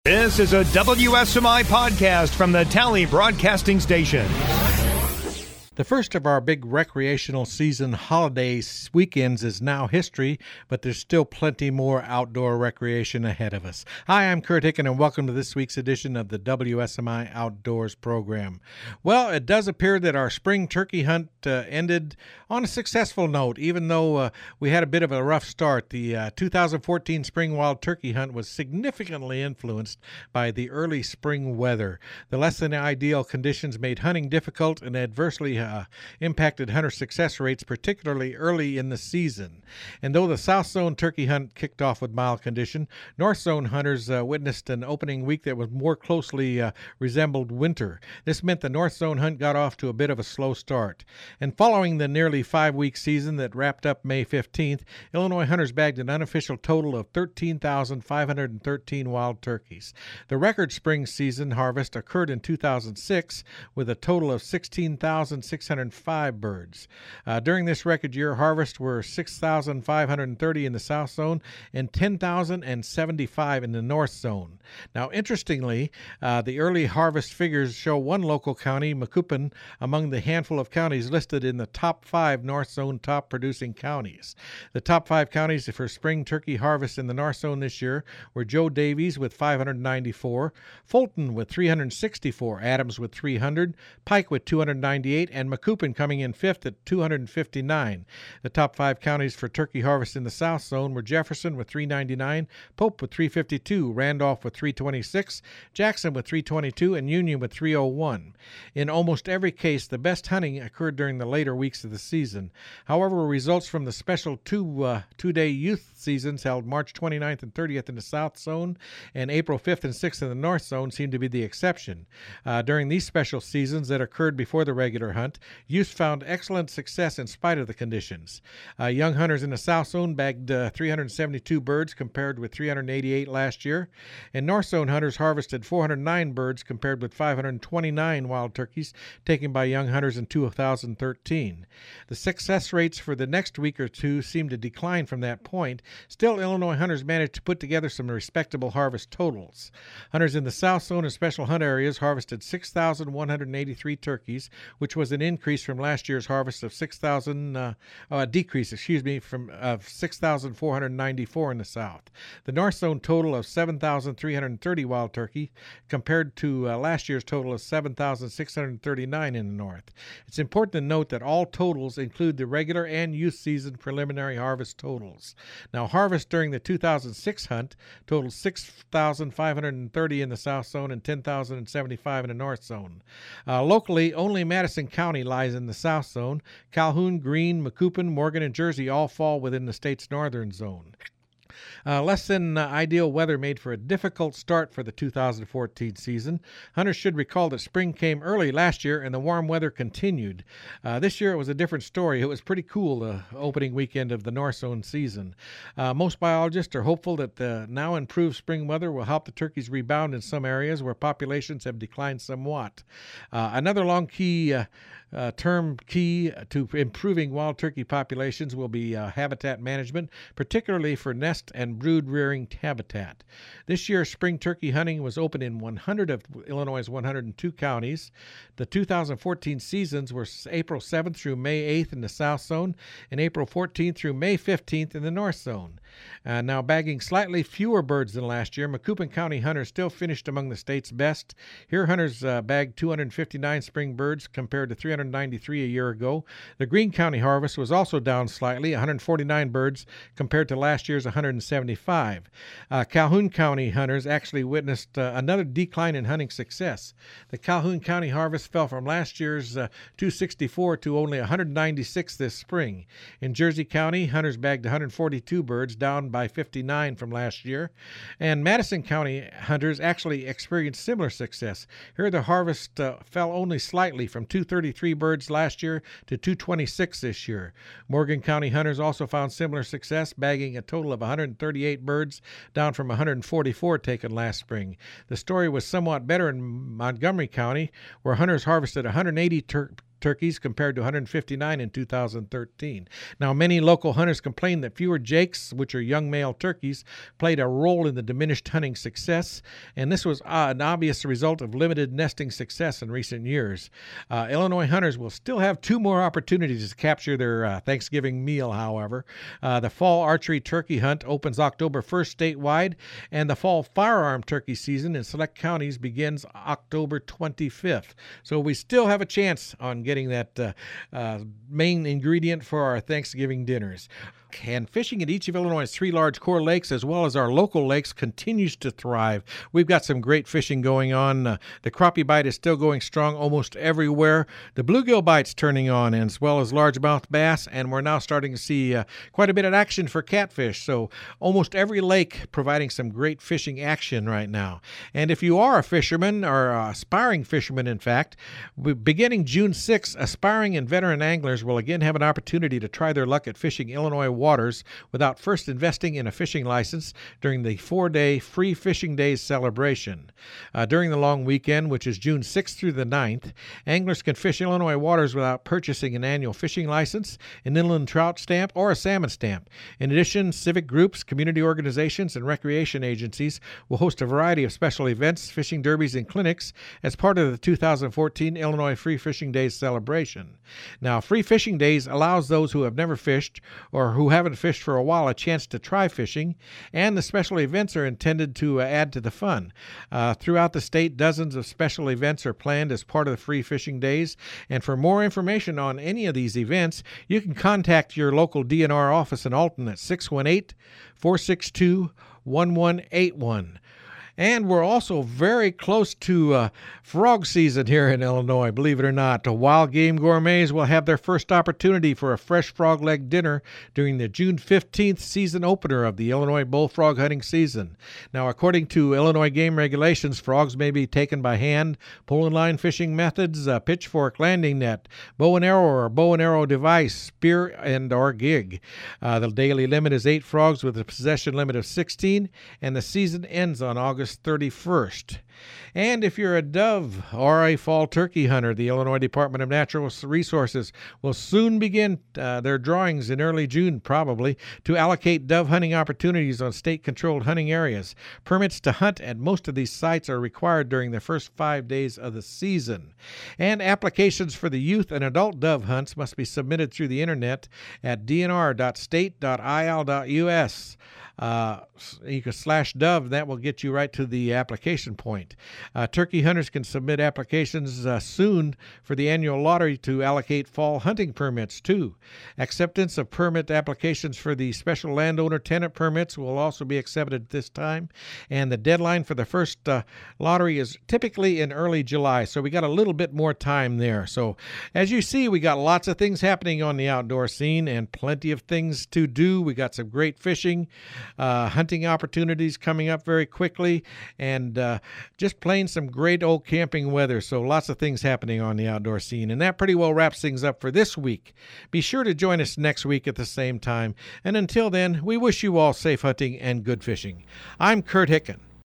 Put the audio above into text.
This is a WSMI podcast from the Tally Broadcasting Station. The first of our big recreational season holiday weekends is now history, but there's still plenty more outdoor recreation ahead of us. Hi, I'm Kurt Hicken, and welcome to this week's edition of the WSMI Outdoors program. Well, it does appear that our spring turkey hunt ended on a successful note, even though we had a bit of a rough start. The 2014 spring wild turkey hunt was significantly influenced by the early spring weather. The less than ideal conditions made hunting difficult and adversely impacted hunter success rates, particularly early in the season. And though the South Zone turkey hunt kicked off with mild condition, North Zone hunters witnessed an opening week that was more closely resembled winter. This meant the North Zone hunt got off to a bit of a slow start. And following the nearly 5-week season that wrapped up May 15th, Illinois hunters bagged an unofficial total of 13,513 wild turkeys. The record spring season harvest occurred in 2006 with a total of 16,605 birds. During this record year, harvests were 6,530 in the South Zone and 10,075 in the North Zone. Now, interestingly, the early harvest figures show one local county, Macoupin, among the handful of counties listed in the top 5 North Zone top producing counties. The top 5 counties for spring turkey harvest in the North Zone this year were Joe Davies with 594, Fulton with 364, Adams with 300, Pike with 298, and Macoupin coming in 5th at 259. The top 5 counties for turkey harvest in the South Zone were Jefferson with 399, Pope with 352, Randolph with 326, Jackson with 322, and Union with 301. In almost every case, the best hunting occurred during the later weeks of the season. However, results from the special two-day youth seasons held March 29th and 30th in the South Zone and April 5th and 6th in the North Zone seem to be the exception. During these special seasons that occurred before the regular hunt, youth found excellent success in spite of the conditions. Young hunters in the South Zone bagged 372 birds compared with 388 last year, and North Zone hunters harvested 409 birds compared with 529 wild turkeys taken by young hunters in 2013. The success rates for the next week or two seem to decline from that point. Still, Illinois hunters managed to put together some respectable harvest totals. Hunters in the South Zone and special hunt areas harvested 6,183 turkeys, which was an increase from last year's harvest of 6,494 in the South. The North Zone total of 7,330 wild turkey compared to last year's total of 7,639 in the North. It's important to note that all totals include the regular and youth season preliminary harvest totals. Now, harvest during the 2006 hunt totaled 6,530 in the South Zone and 10,075 in the North Zone. Locally, only Madison County lies in the South Zone. Calhoun, Greene, Macoupin, Morgan, and Jersey all fall within the state's northern zone. Less than ideal weather made for a difficult start for the 2014 season. Hunters should recall that spring came early last year and the warm weather continued. This year it was a different story. It was pretty cool the opening weekend of the North Zone season. Most biologists are hopeful that the now improved spring weather will help the turkeys rebound in some areas where populations have declined somewhat. Another term key to improving wild turkey populations will be habitat management, particularly for nest and brood rearing habitat. This year, spring turkey hunting was open in 100 of Illinois' 102 counties. The 2014 seasons were April 7th through May 8th in the South Zone and April 14th through May 15th in the North Zone. Now bagging slightly fewer birds than last year, Macoupin County hunters still finished among the state's best. Here, hunters bagged 259 spring birds compared to 393 a year ago. The Greene County harvest was also down slightly, 149 birds compared to last year's 175. Calhoun County hunters actually witnessed another decline in hunting success. The Calhoun County harvest fell from last year's 264 to only 196 this spring. In Jersey County, hunters bagged 142 birds, down by 59 from last year. And Madison County hunters actually experienced similar success. Here the harvest fell only slightly from 233 birds last year to 226 this year. Morgan County hunters also found similar success, bagging a total of 138 birds, down from 144 taken last spring. The story was somewhat better in Montgomery County, where hunters harvested 180 turkeys compared to 159 in 2013. Now, many local hunters complain that fewer jakes, which are young male turkeys, played a role in the diminished hunting success, and this was an obvious result of limited nesting success in recent years. Illinois hunters will still have 2 more opportunities to capture their Thanksgiving meal, however. The fall archery turkey hunt opens October 1st statewide, and the fall firearm turkey season in select counties begins October 25th. So we still have a chance on getting that main ingredient for our Thanksgiving dinners. And fishing at each of Illinois' 3 large core lakes, as well as our local lakes, continues to thrive. We've got some great fishing going on. The crappie bite is still going strong almost everywhere. The bluegill bite's turning on, as well as largemouth bass, and we're now starting to see quite a bit of action for catfish. So almost every lake providing some great fishing action right now. And if you are a fisherman, or aspiring fisherman, in fact, beginning June 6th, aspiring and veteran anglers will again have an opportunity to try their luck at fishing Illinois waters without first investing in a fishing license during the 4-day Free Fishing Days celebration. During the long weekend, which is June 6th through the 9th, anglers can fish Illinois waters without purchasing an annual fishing license, an inland trout stamp, or a salmon stamp. In addition, civic groups, community organizations, and recreation agencies will host a variety of special events, fishing derbies, and clinics as part of the 2014 Illinois Free Fishing Days celebration. Now, Free Fishing Days allows those who have never fished or who haven't fished for a while a chance to try fishing, and the special events are intended to add to the fun. Throughout the state, dozens of special events are planned as part of the Free Fishing Days, and for more information on any of these events, you can contact your local DNR office in Alton at 618-462-1181. And we're also very close to frog season here in Illinois, believe it or not. The Wild Game Gourmets will have their first opportunity for a fresh frog leg dinner during the June 15th season opener of the Illinois bullfrog hunting season. Now, according to Illinois game regulations, frogs may be taken by hand, pole and line fishing methods, pitchfork, landing net, bow and arrow or bow and arrow device, spear and or gig. The daily limit is 8 frogs with a possession limit of 16, and the season ends on August 31st. And if you're a dove or a fall turkey hunter, the Illinois Department of Natural Resources will soon begin their drawings in early June, probably, to allocate dove hunting opportunities on state-controlled hunting areas. Permits to hunt at most of these sites are required during the first 5 days of the season. And applications for the youth and adult dove hunts must be submitted through the internet at dnr.state.il.us. You can /dove, that will get you right to the application point. Turkey hunters can submit applications soon for the annual lottery to allocate fall hunting permits, too. Acceptance of permit applications for the special landowner tenant permits will also be accepted at this time, and the deadline for the first lottery is typically in early July, so we got a little bit more time there. So, as you see, we got lots of things happening on the outdoor scene and plenty of things to do. We got some great fishing, hunting opportunities coming up very quickly, and just plain some great old camping weather. So lots of things happening on the outdoor scene, and that pretty well wraps things up for this week. Be sure to join us next week at the same time, and until then, we wish you all safe hunting and good fishing. I'm Kurt Hicken.